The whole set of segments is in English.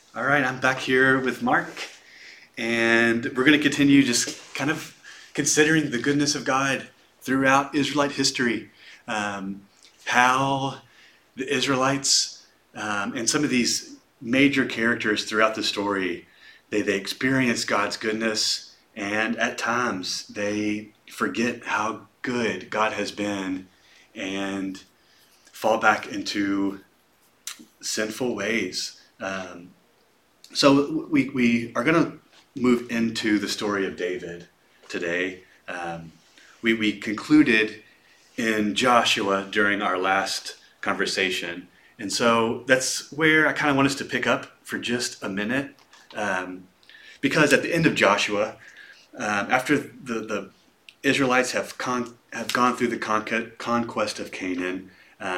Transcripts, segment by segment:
All right, I'm back here with Mark, and we're going to continue just kind of considering the goodness of God throughout Israelite history. Um, how the Israelites and some of these major characters throughout the story, they experience God's goodness, and at times they forget how good God has been and fall back into sinful ways. So we are going to move into the story of David today. We concluded in Joshua during our last conversation. And so that's where I kind of want us to pick up for just a minute. Because at the end of Joshua, after the Israelites have gone through the conquest of Canaan,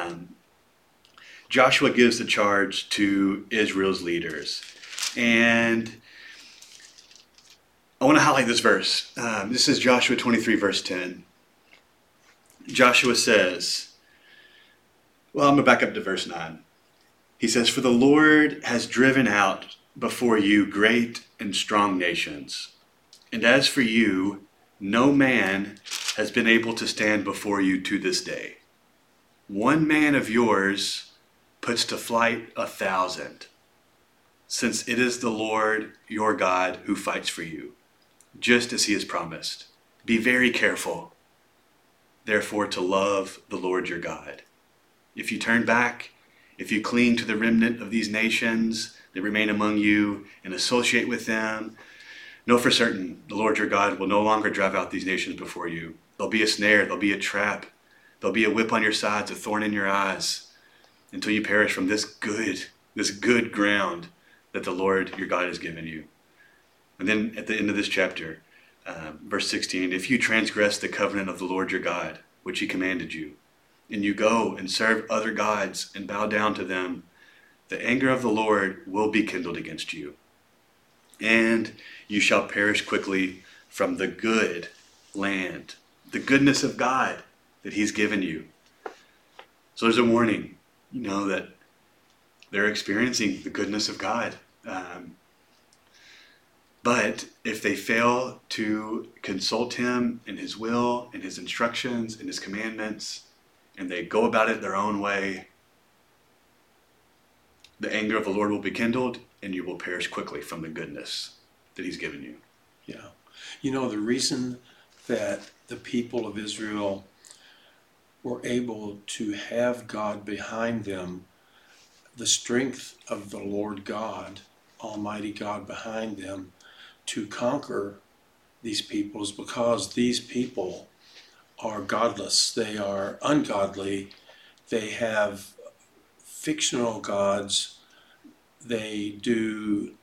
Joshua gives the charge to Israel's leaders. And I want to highlight this verse. This is Joshua 23, verse 10. Joshua says, well, I'm going to back up to verse 9. He says, "For the Lord has driven out before you great and strong nations. And as for you, no man has been able to stand before you to this day. One man of yours puts to flight 1,000, since it is the Lord your God who fights for you, just as he has promised. Be very careful, therefore, to love the Lord your God. If you turn back, if you cling to the remnant of these nations that remain among you and associate with them, know for certain the Lord your God will no longer drive out these nations before you. There'll be a snare, there'll be a trap, there'll be a whip on your sides, a thorn in your eyes, until you perish from this good ground that the Lord your God has given you." And then at the end of this chapter, verse 16, "If you transgress the covenant of the Lord your God, which he commanded you, and you go and serve other gods and bow down to them, the anger of the Lord will be kindled against you, and you shall perish quickly from the good land," the goodness of God that he's given you. So there's a warning, that they're experiencing the goodness of God. But if they fail to consult him in his will, in his instructions, in his commandments, and they go about it their own way, the anger of the Lord will be kindled, and you will perish quickly from the goodness that he's given you. Yeah. The reason that the people of Israel were able to have God behind them, the strength of the Lord God, Almighty God behind them, to conquer these people, is because these people are godless. They are ungodly. They have fictional gods. They do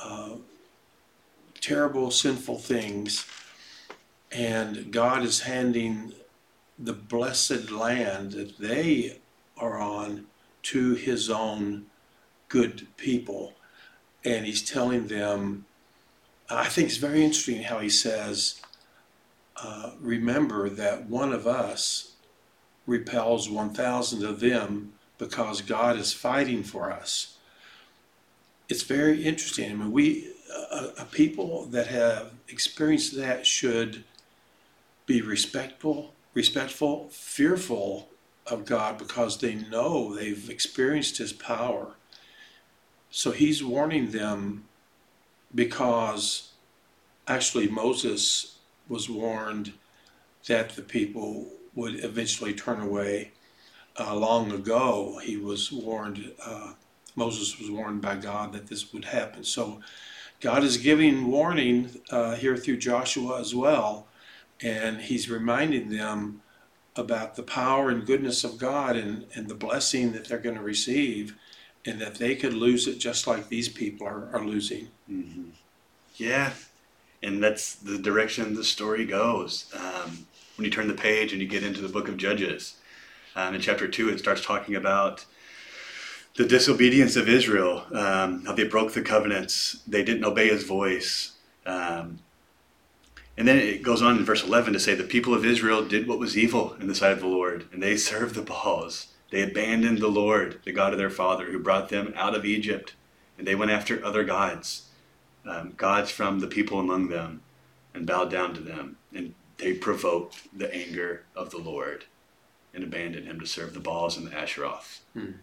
terrible, sinful things. And God is handing the blessed land that they are on to his own good people. And he's telling them, I think it's very interesting how he says, remember that one of us repels 1,000 of them because God is fighting for us. It's very interesting. I mean, we, a people that have experienced that should be respectful, fearful of God, because they know they've experienced his power. So he's warning them, because actually Moses was warned that the people would eventually turn away. Long ago, he was warned, Moses was warned by God that this would happen. So God is giving warning here through Joshua as well, and he's reminding them about the power and goodness of God, and the blessing that they're going to receive, and that they could lose it just like these people are losing. Mm-hmm. Yeah, and that's the direction the story goes. When you turn the page and you get into the book of Judges, in chapter 2, it starts talking about the disobedience of Israel, how they broke the covenants, they didn't obey his voice. And then it goes on in verse 11 to say the people of Israel did what was evil in the sight of the Lord, and they served the Baals. They abandoned the Lord, the God of their father, who brought them out of Egypt. and they went after other gods, gods from the people among them, and bowed down to them. And they provoked the anger of the Lord and abandoned him to serve the Baals and the Asheroth.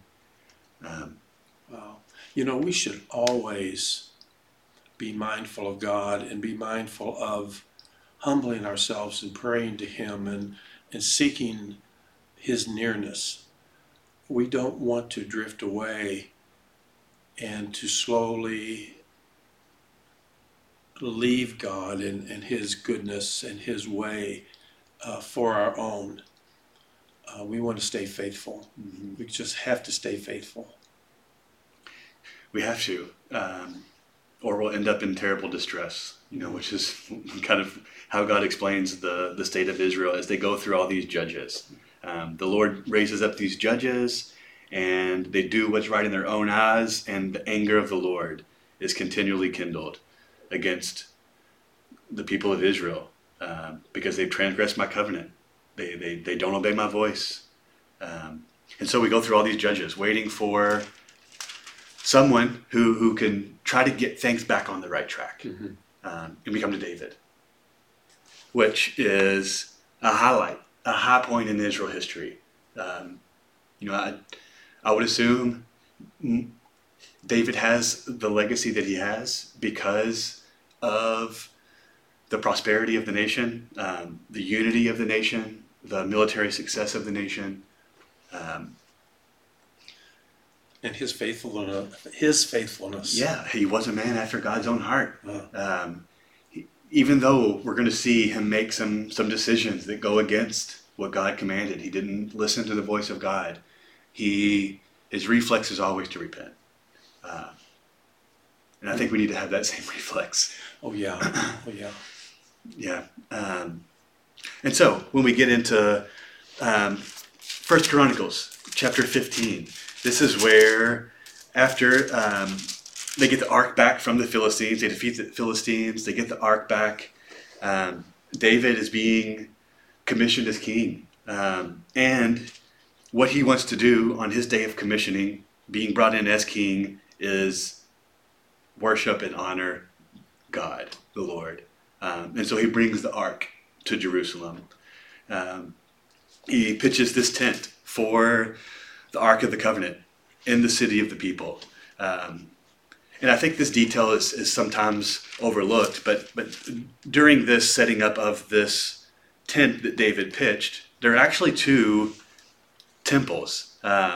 Wow. We should always be mindful of God and be mindful of humbling ourselves and praying to him and seeking his nearness. We don't want to drift away and to slowly leave God and his goodness and his way for our own. We want to stay faithful. Mm-hmm. We just have to stay faithful. We have to, or we'll end up in terrible distress, which is kind of how God explains the state of Israel as they go through all these judges. The Lord raises up these judges, and they do what's right in their own eyes, and the anger of the Lord is continually kindled against the people of Israel because they've transgressed my covenant. They don't obey my voice. And so we go through all these judges waiting for someone who can try to get things back on the right track. Mm-hmm. And we come to David, which is a highlight, a high point in Israel history. I would assume David has the legacy that he has because of the prosperity of the nation, the unity of the nation, the military success of the nation. And his faithfulness. Yeah, he was a man after God's own heart. Uh, Even though we're going to see him make some decisions that go against what God commanded, he didn't listen to the voice of God. His reflex is always to repent. And I think we need to have that same reflex. Oh yeah. Yeah. And so when we get into 1 Chronicles chapter 15, this is where after they get the ark back from the Philistines, they defeat the Philistines, they get the ark back. David is being commissioned as king. And what he wants to do on his day of commissioning, being brought in as king, is worship and honor God, the Lord. And so he brings the ark to Jerusalem. He pitches this tent for the Ark of the Covenant in the city of the people. And I think this detail is sometimes overlooked, but during this setting up of this tent that David pitched, there are actually two temples.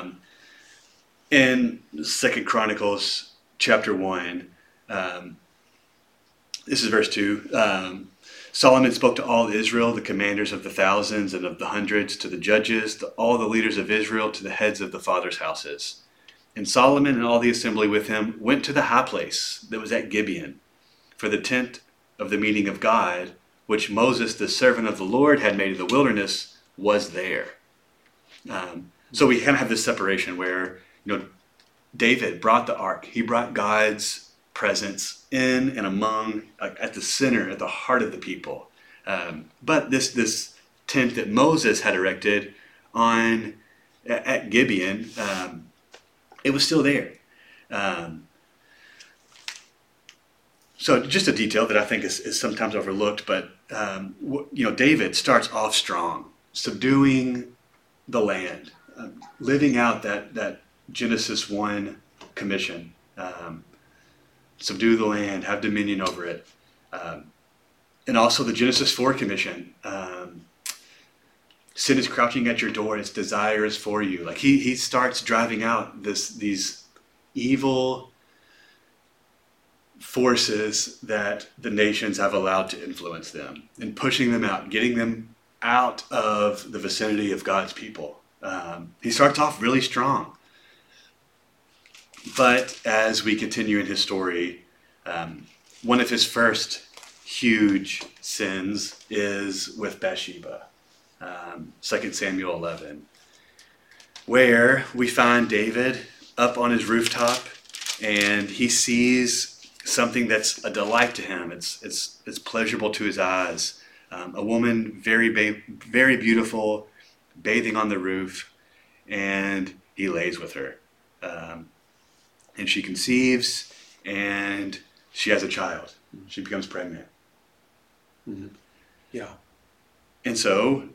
In 2 Chronicles chapter 1, this is verse 2, Solomon spoke to all Israel, the commanders of the thousands and of the hundreds, to the judges, to all the leaders of Israel, to the heads of the fathers' houses. And Solomon and all the assembly with him went to the high place that was at Gibeon, for the tent of the meeting of God, which Moses, the servant of the Lord, had made in the wilderness, was there. So we kind of have this separation where, David brought the ark. He brought God's presence in and among, at the center, at the heart of the people. But this tent that Moses had erected at Gibeon, it was still there. So just a detail that I think is sometimes overlooked, but David starts off strong, subduing the land, living out that Genesis 1 commission. Subdue the land, have dominion over it. And also the Genesis 4 commission. Sin is crouching at your door, its desire is for you. Like he starts driving out these evil forces that the nations have allowed to influence them and pushing them out, getting them out of the vicinity of God's people. He starts off really strong. But as we continue in his story, one of his first huge sins is with Bathsheba, 2 Samuel 11, where we find David up on his rooftop and he sees something that's a delight to him. It's pleasurable to his eyes. A woman very beautiful, bathing on the roof, and he lays with her. And she conceives, and she has a child. She becomes pregnant. Mhm. Yeah. And so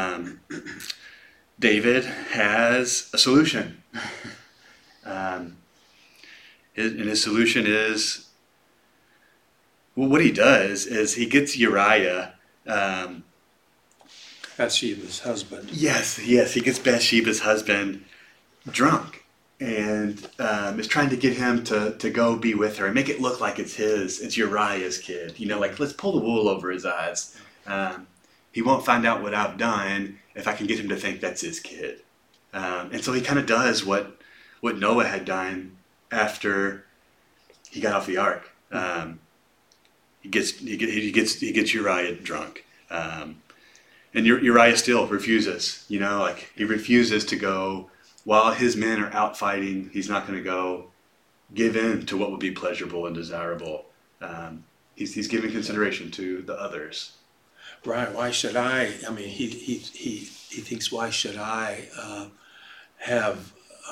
David has a solution. And his solution is, well, what he does is he gets Uriah. Bathsheba's husband. Yes, he gets Bathsheba's husband drunk and is trying to get him to go be with her and make it look like it's Uriah's kid. Like, let's pull the wool over his eyes. He won't find out what I've done if I can get him to think that's his kid. And so he kind of does what Noah had done after he got off the ark. He gets Uriah drunk. And Uriah still refuses, like he refuses to go while his men are out fighting. He's not going to go give in to what would be pleasurable and desirable. He's giving consideration to the others. Right. Why should I? I mean, he thinks, why should I have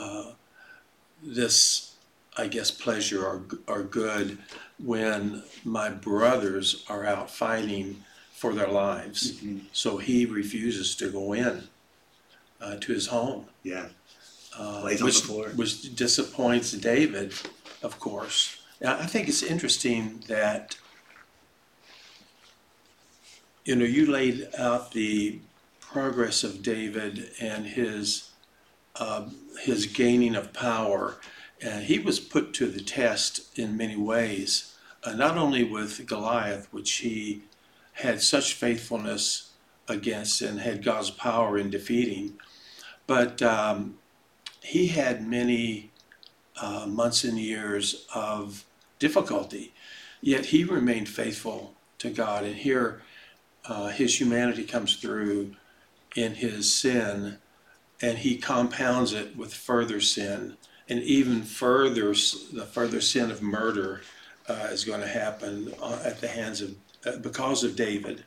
this, I guess, pleasure or good when my brothers are out fighting for their lives? Mm-hmm. So he refuses to go in to his home. Yeah. Lays on the floor. Which disappoints David, of course. Now, I think it's interesting that you laid out the progress of David and his gaining of power, and he was put to the test in many ways. Not only with Goliath, which he had such faithfulness against and had God's power in defeating, but he had many months and years of difficulty, yet he remained faithful to God. And here his humanity comes through in his sin, and he compounds it with further sin, and even further, the further sin of murder is going to happen at the hands of because of David.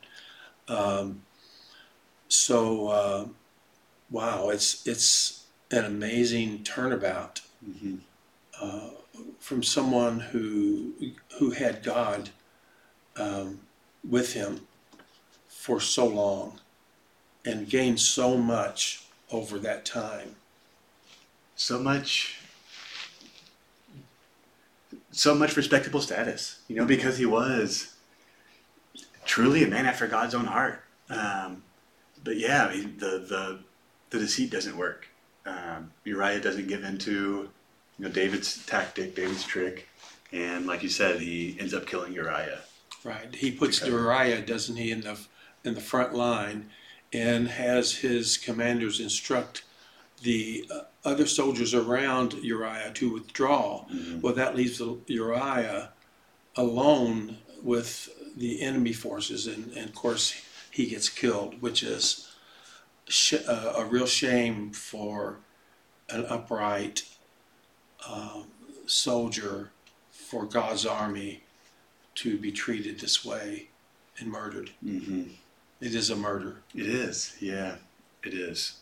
Wow, it's an amazing turnabout. Mm-hmm. From someone who had God with him for so long and gained so much over that time. So much respectable status, because he was truly a man after God's own heart. But yeah, I mean, the deceit doesn't work. Uriah doesn't give into David's tactic, David's trick, and like you said, he ends up killing Uriah. Right. He puts Uriah, doesn't he, in the front line, and has his commanders instruct the other soldiers around Uriah to withdraw. Mm-hmm. Well, that leaves Uriah alone with the enemy forces, and of course he gets killed, which is a real shame for an upright soldier for God's army to be treated this way and murdered. Mm-hmm. It is a murder. It is, yeah, it is.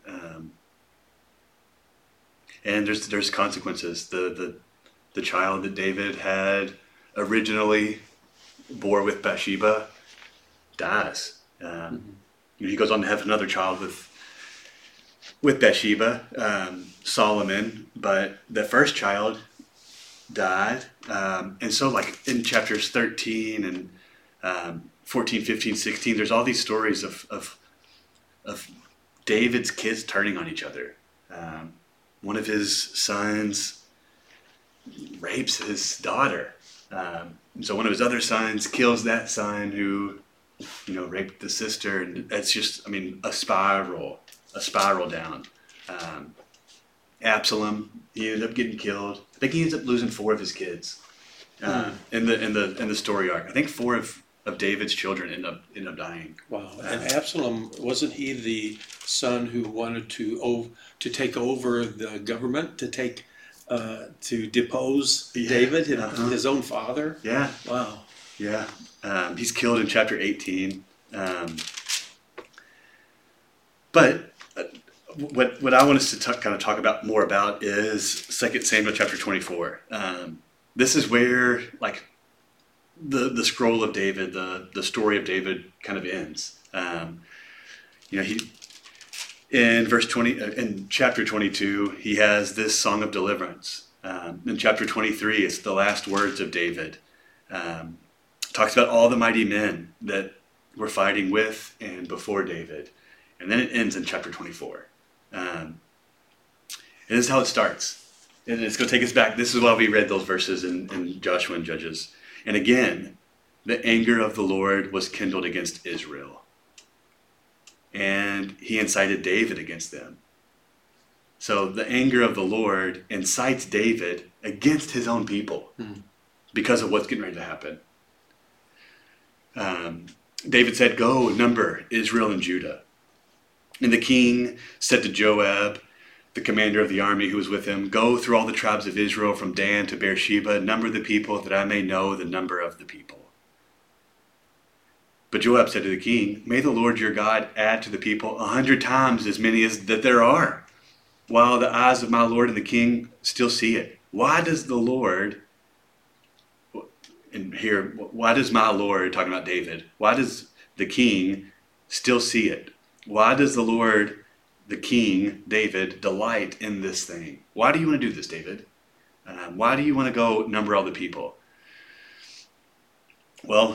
And there's consequences. The child that David had originally bore with Bathsheba dies. He goes on to have another child with Bathsheba, Solomon, but the first child died. And so like in chapters 13 and 14, 15, 16, there's all these stories of David's kids turning on each other. One of his sons rapes his daughter. So one of his other sons kills that son who, raped the sister. And it's just, a spiral down. Absalom, he ended up getting killed. I think he ends up losing 4 of his kids in the story arc. I think 4 of David's children end up dying. Wow! And Absalom, wasn't he the son who wanted to take over the government, to depose David, his own father? Yeah. Wow. Yeah. He's killed in chapter 18. But what I want us to kind of talk about more about is 2 Samuel chapter 24. This is where like the scroll of David, the story of David kind of ends. He in verse 20, in chapter 22, he has this song of deliverance. In chapter 23, it's the last words of David. Talks about all the mighty men that were fighting with and before David. And then it ends in chapter 24. And this is how it starts. And it's going to take us back. This is why we read those verses in Joshua and Judges. And again, the anger of the Lord was kindled against Israel. And he incited David against them. So the anger of the Lord incites David against his own people because of what's getting ready to happen. David said, "Go, number Israel and Judah." And the king said to Joab, the commander of the army who was with him, "Go through all the tribes of Israel from Dan to Beersheba, number the people that I may know the number of the people." But Joab said to the king, "May the Lord your God add to the people 100 times as many as that there are, while the eyes of my Lord and the king still see it. Why does the Lord," and here, why does my Lord, talking about David, why does the king still see it? Why does the Lord, the king, David, delight in this thing? Why do you want to do this, David? Why do you want to go number all the people? Well,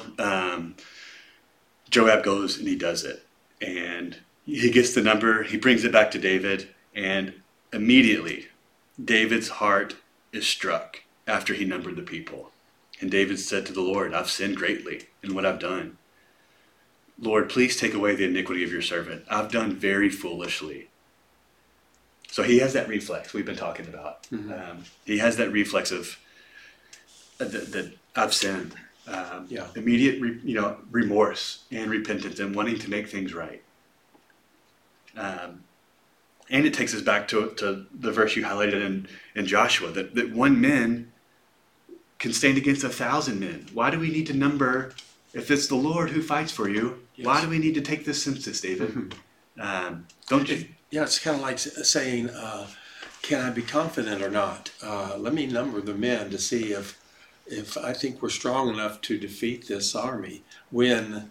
Joab goes and he does it. And he gets the number, he brings it back to David, and immediately David's heart is struck after he numbered the people. And David said to the Lord, "I've sinned greatly in what I've done. Lord, please take away the iniquity of your servant. I've done very foolishly." So he has that reflex we've been talking about. He has that reflex of that I've sinned. Immediate remorse and repentance and wanting to make things right. And it takes us back to the verse you highlighted in Joshua, that one man can stand against 1,000 men. Why do we need to number, if it's the Lord who fights for you, why do we need to take this census, David? Don't you? Yeah, it's kind of like saying, can I be confident or not? Let me number the men to see if I think we're strong enough to defeat this army. When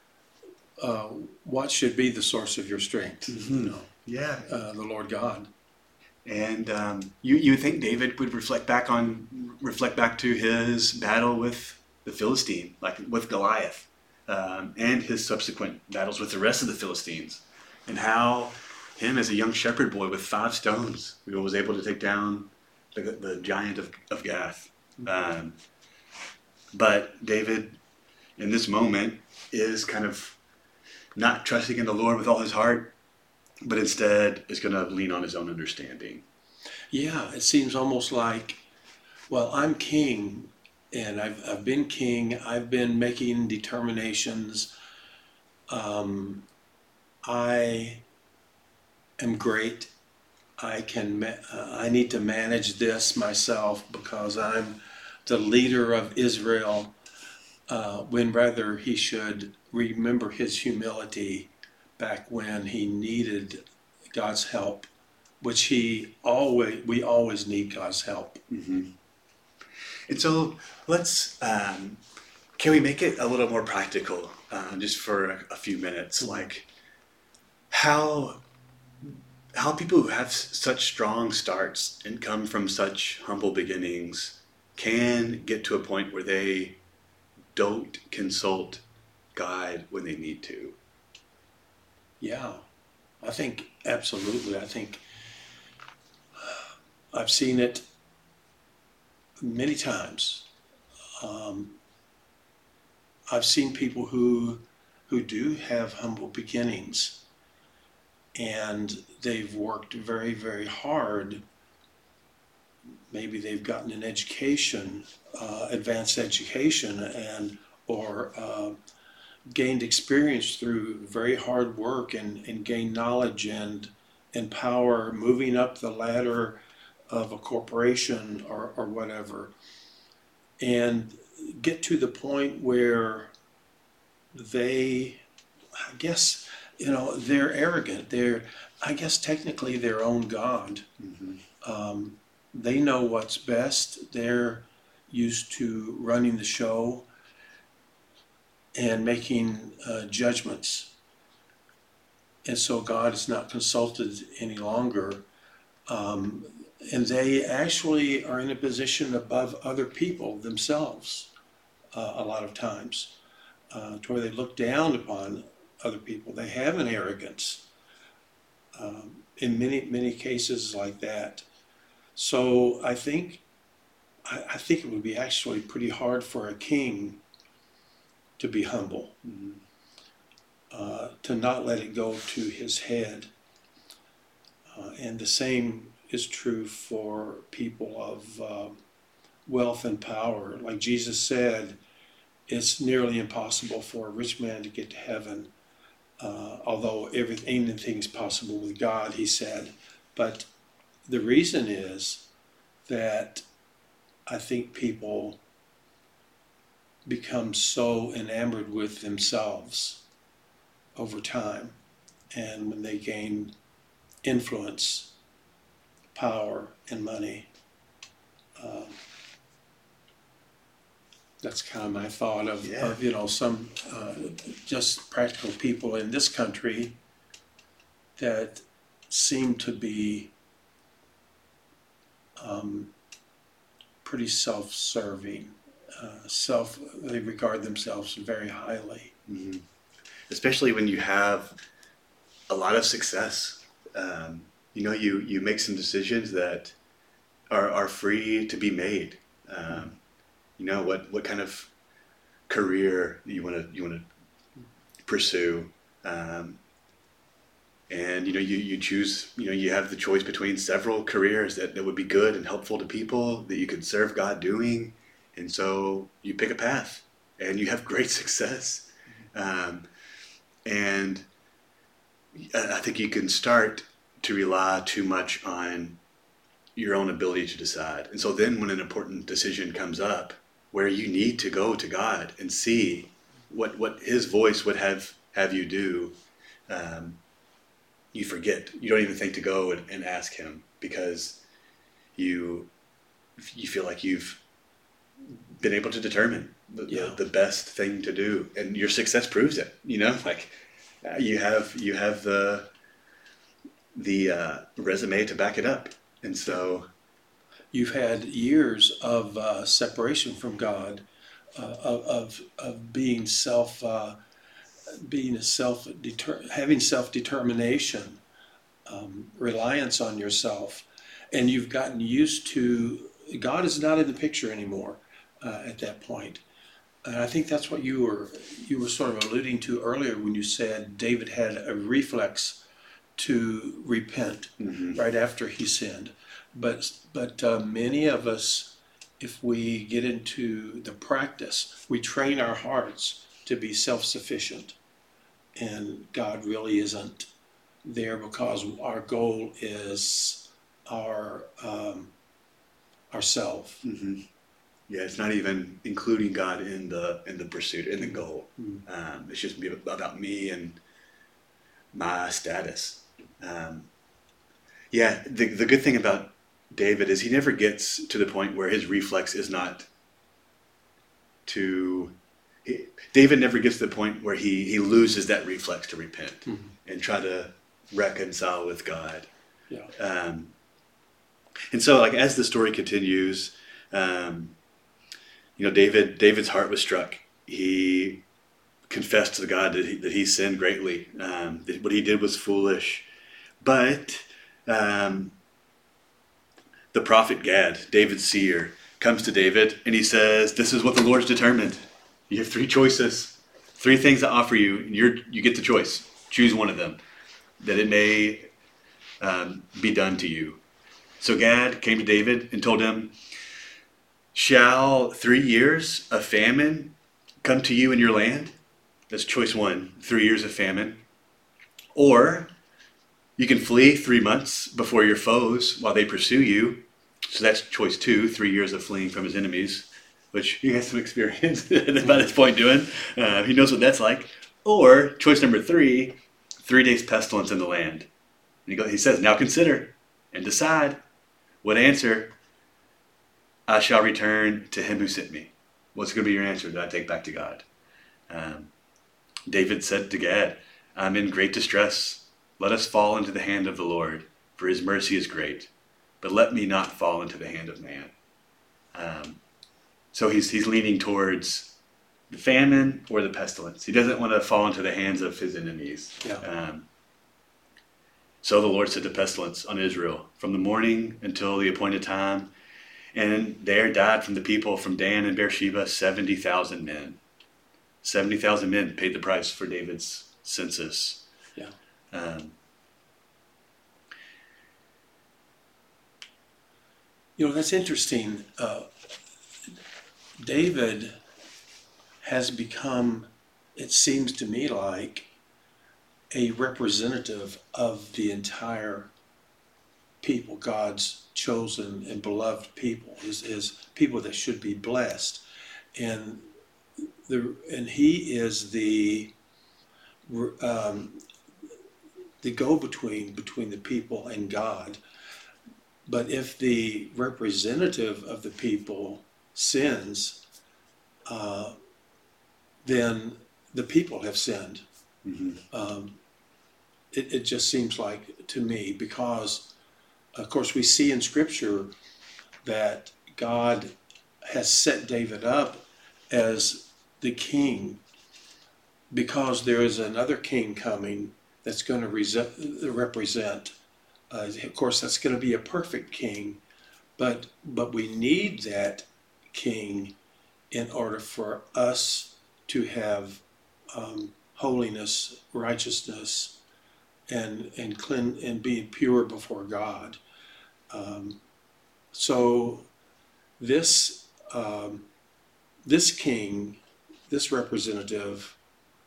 what should be the source of your strength? Yeah. The Lord God. And you would think David would reflect back to his battle with the Philistine, like with Goliath, and his subsequent battles with the rest of the Philistines, and how him as a young shepherd boy with 5 stones was able to take down the giant of Gath. But David, in this moment, is kind of not trusting in the Lord with all his heart, but instead is going to lean on his own understanding. Yeah, it seems almost like, well, I'm king, and I've been king. I've been making determinations. I am great. I need to manage this myself because I'm the leader of Israel. When rather he should remember his humility back when he needed God's help, which we always need God's help. Mm-hmm. And so let's, can we make it a little more practical, just for a few minutes? Like how people who have such strong starts and come from such humble beginnings can get to a point where they don't consult God when they need to. Yeah, I think absolutely. I think I've seen it many times. I've seen people who do have humble beginnings, and they've worked very, very hard. Maybe they've gotten an education, advanced education, or gained experience through very hard work and gained knowledge and power moving up the ladder of a corporation or whatever, and get to the point where they, I guess, they're arrogant. They're, I guess, technically their own God. Mm-hmm. They know what's best. They're used to running the show and making judgments. And so God is not consulted any longer. And they actually are in a position above other people themselves a lot of times, to where they look down upon other people. They have an arrogance in many cases like that. So I think it would be actually pretty hard for a king to be humble, to not let it go to his head. And the same is true for people of wealth and power. Like Jesus said, it's nearly impossible for a rich man to get to heaven, although anything's possible with God, he said. But the reason is that I think people become so enamored with themselves over time, and when they gain influence, power, and money, that's kind of my thought of some just practical people in this country that seem to be pretty self-serving. They regard themselves very highly. Mm-hmm. Especially when you have a lot of success. You make some decisions that are free to be made. What kind of career you want to pursue, and you choose. You have the choice between several careers that would be good and helpful to people that you could serve God doing, and so you pick a path, and you have great success. And I think you can start to rely too much on your own ability to decide. And so then when an important decision comes up where you need to go to God and see what his voice would have you do, you forget. You don't even think to go and ask him because you feel like you've been able to determine the best thing to do, and your success proves it. You have the resume to back it up, and so you've had years of separation from God, of being having self-determination, reliance on yourself, and you've gotten used to God is not in the picture anymore at that point. And I think that's what you were sort of alluding to earlier when you said David had a reflex to repent right after he sinned. But many of us, if we get into the practice, we train our hearts to be self-sufficient, and God really isn't there because our goal is ourself. Mm-hmm. Yeah, it's not even including God in the pursuit, in the goal. Mm-hmm. It's just about me and my status. The good thing about David is he never gets to the point where his reflex is not to. David never gets to the point where he loses that reflex to repent and try to reconcile with God. Yeah. And so, as the story continues, David's heart was struck. He confessed to God that he sinned greatly. That what he did was foolish. But the prophet Gad, David's seer, comes to David and he says, "This is what the Lord's determined. You have 3 choices, 3 things to offer you. You get the choice. Choose one of them, that it may be done to you." So Gad came to David and told him, "Shall 3 years of famine come to you in your land?" That's choice 1, 3 years of famine. "Or you can flee 3 months before your foes while they pursue you." So that's choice 2, 3 years of fleeing from his enemies, which he has some experience by this point doing. He knows what that's like. Or choice number 3, 3 days pestilence in the land. And he says, "Now consider and decide what answer I shall return to him who sent me. What's going to be your answer that I take back to God? David said to Gad, I'm in great distress. Let us fall into the hand of the Lord, for his mercy is great. But let me not fall into the hand of man. So he's leaning towards the famine or the pestilence. He doesn't want to fall into the hands of his enemies. Yeah. So the Lord sent a pestilence on Israel from the morning until the appointed time. And there died from the people from Dan and Beersheba 70,000 men. 70,000 men paid the price for David's census. Yeah. That's interesting. David has become, it seems to me like, a representative of the entire people, God's chosen and beloved people, his people that should be blessed. And he is the go-between between the people and God. But if the representative of the people sins, then the people have sinned. Mm-hmm. It just seems like to me, because of course we see in Scripture that God has set David up as the king because there is another king coming that's going to represent. Of course, that's going to be a perfect king, but we need that king in order for us to have holiness, righteousness, and clean and being pure before God. So this king, this representative,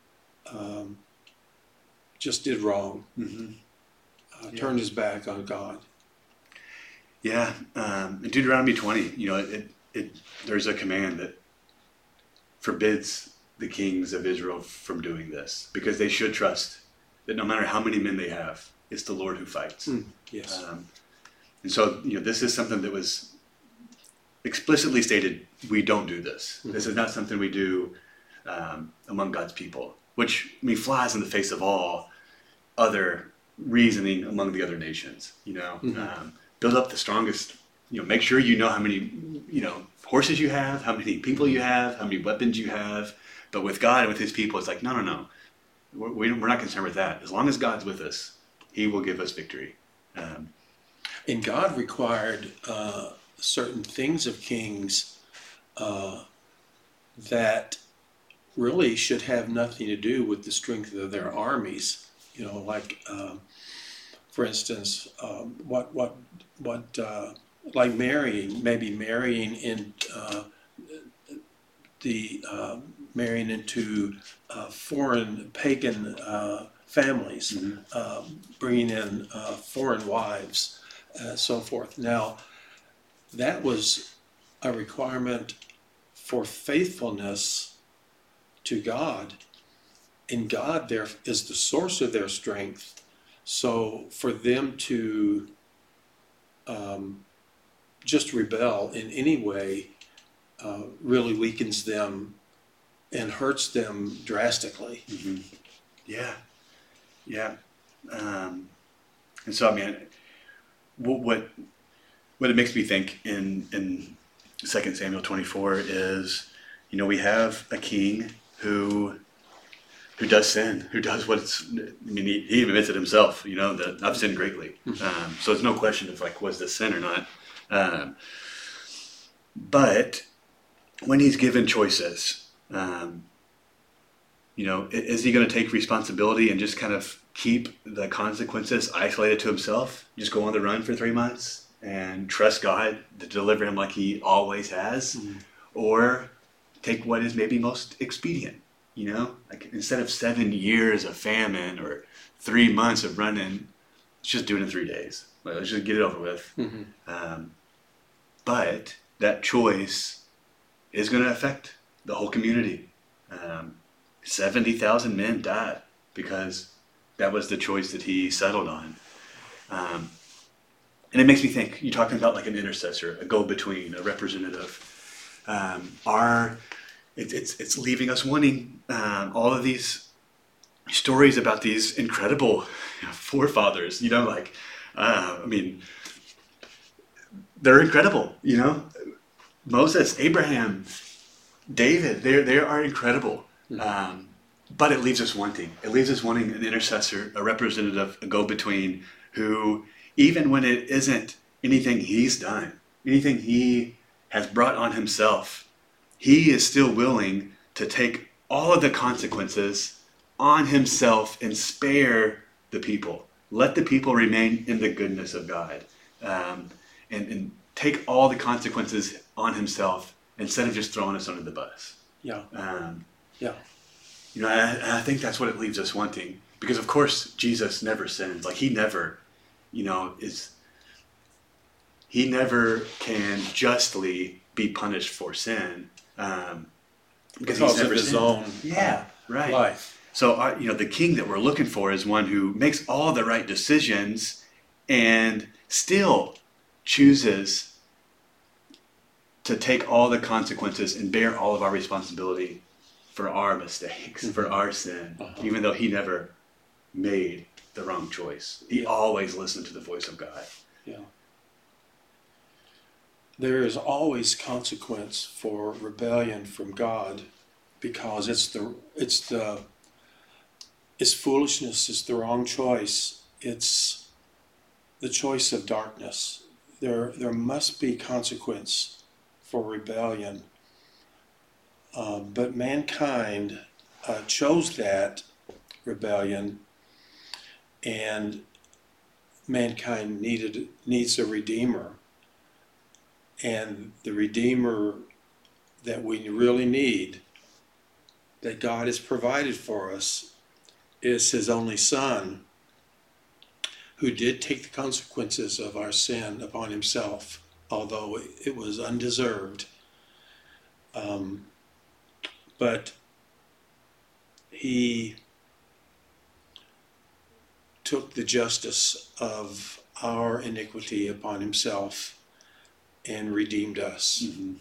just did wrong. Mm-hmm. Turned his back on God. Yeah, in Deuteronomy 20, there's a command that forbids the kings of Israel from doing this because they should trust that no matter how many men they have, it's the Lord who fights. Yes. And so, this is something that was explicitly stated. We don't do this. Mm-hmm. This is not something we do among God's people, which flies in the face of all other reasoning among the other nations. Mm-hmm. Build up the strongest. Make sure you know how many horses you have, how many people you have, how many weapons you have. But with God and with His people, it's like no. We're not concerned with that. As long as God's with us, He will give us victory. And God required certain things of kings that really should have nothing to do with the strength of their armies. For instance, like marrying into foreign pagan families, Mm-hmm. bringing in foreign wives, so forth. Now, that was a requirement for faithfulness to God, and God there is the source of their strength. So for them to just rebel in any way really weakens them and hurts them drastically. Mm-hmm. Yeah. And so, what it makes me think in 2 Samuel 24 is, we have a king who does sin, who does he even admits it himself, that I've sinned greatly. Mm-hmm. So it's no question of was this sin or not. But when he's given choices, is he going to take responsibility and just kind of keep the consequences isolated to himself? Just go on the run for 3 months and trust God to deliver him like He always has? Mm-hmm. Or take what is maybe most expedient? Instead of 7 years of famine or 3 months of running, let's just do it in 3 days. Let's just get it over with. Mm-hmm. But that choice is going to affect the whole community. 70,000 men died because that was the choice that he settled on. And it makes me think, you're talking about like an intercessor, a go-between, a representative. It's leaving us wanting all of these stories about these incredible forefathers, I mean, they're incredible, Moses, Abraham, David, they are incredible. But it leaves us wanting. It leaves us wanting an intercessor, a representative, a go-between who, even when it isn't anything he's done, anything he has brought on himself, he is still willing to take all of the consequences on himself and spare the people. Let the people remain in the goodness of God, and take all the consequences on himself instead of just throwing us under the bus. Yeah. Yeah. I think that's what it leaves us wanting, because of course Jesus never sins. Like he never can justly be punished for sin, because he's never of his sinned. own Right. life. So the king that we're looking for is one who makes all the right decisions and still chooses to take all the consequences and bear all of our responsibility for our mistakes, for our sin, even though he never made the wrong choice. He always listened to the voice of God. Yeah. There is always consequence for rebellion from God, because it's foolishness. It's the wrong choice. It's the choice of darkness. There must be consequence for rebellion. But mankind chose that rebellion, and mankind needs a redeemer. And the redeemer that we really need, that God has provided for us, is his only Son, who did take the consequences of our sin upon himself, although it was undeserved. But he took the justice of our iniquity upon himself and redeemed us. Mm-hmm.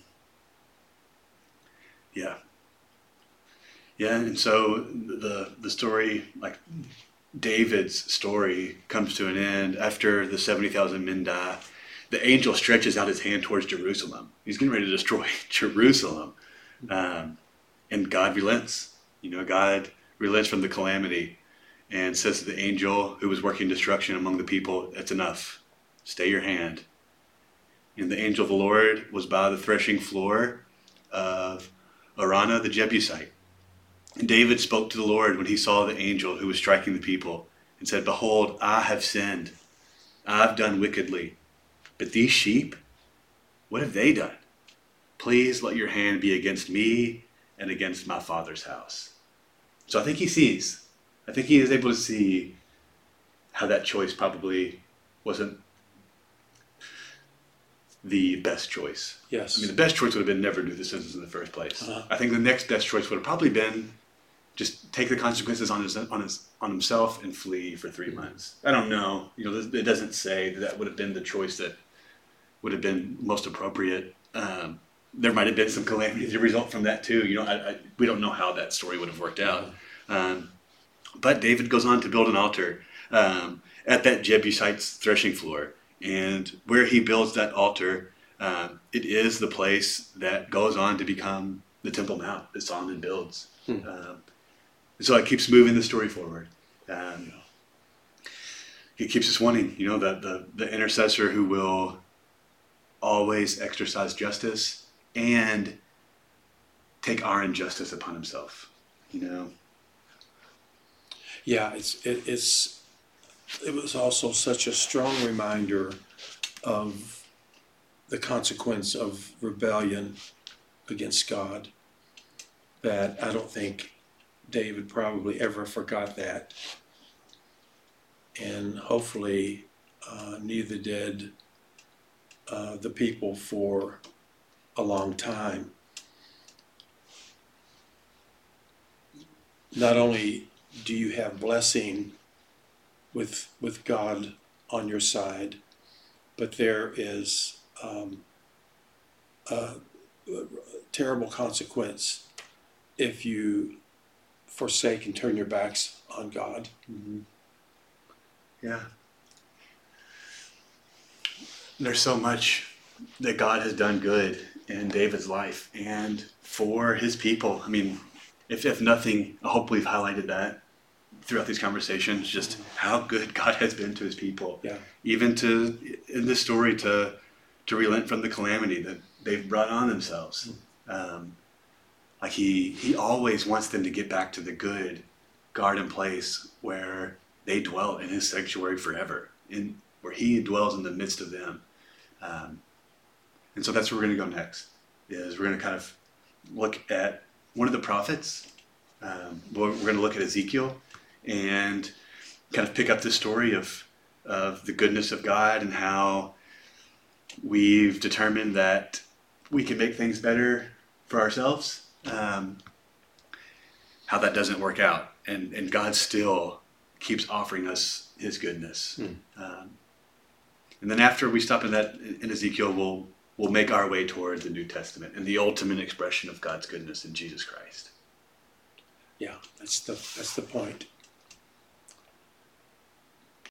Yeah. Yeah, and so the story, like David's story, comes to an end after the 70,000 men die. The angel stretches out his hand towards Jerusalem. He's getting ready to destroy Jerusalem. And God relents. God relents from the calamity and says to the angel who was working destruction among the people, "It's enough. Stay your hand." And the angel of the Lord was by the threshing floor of Araunah the Jebusite. And David spoke to the Lord when he saw the angel who was striking the people and said, "Behold, I have sinned. I've done wickedly. But these sheep, what have they done? Please let your hand be against me and against my father's house." So I think he is able to see how that choice probably wasn't the best choice. Yes. I mean, the best choice would have been never do the census in the first place. I think the next best choice would have probably been just take the consequences on himself and flee for 3 months. I don't know. It doesn't say that would have been the choice that would have been most appropriate. There might have been some calamity to result from that too. We don't know how that story would have worked out. But David goes on to build an altar at that Jebusite's threshing floor. And where he builds that altar, it is the place that goes on to become the Temple Mount that Solomon builds. So it keeps moving the story forward. It keeps us wanting, the intercessor who will always exercise justice and take our injustice upon himself. Yeah, it was also such a strong reminder of the consequence of rebellion against God that I don't think David probably ever forgot that. And hopefully neither did the people for a long time. Not only do you have blessing with God on your side, but there is a terrible consequence if you forsake and turn your backs on God. Mm-hmm. Yeah. There's so much that God has done good in David's life and for his people. I mean, if nothing, I hope we've highlighted that throughout these conversations, just how good God has been to his people. Yeah. Even to, in this story, to relent from the calamity that they've brought on themselves. Like he always wants them to get back to the good garden place where they dwell in his sanctuary forever, where he dwells in the midst of them. And so that's where we're going to go next, is we're going to kind of look at one of the prophets. We're going to look at Ezekiel and kind of pick up the story of the goodness of God and how we've determined that we can make things better for ourselves. How that doesn't work out, and God still keeps offering us his goodness. And then after we stop in Ezekiel, we'll make our way towards the New Testament and the ultimate expression of God's goodness in Jesus Christ. Yeah, that's the point.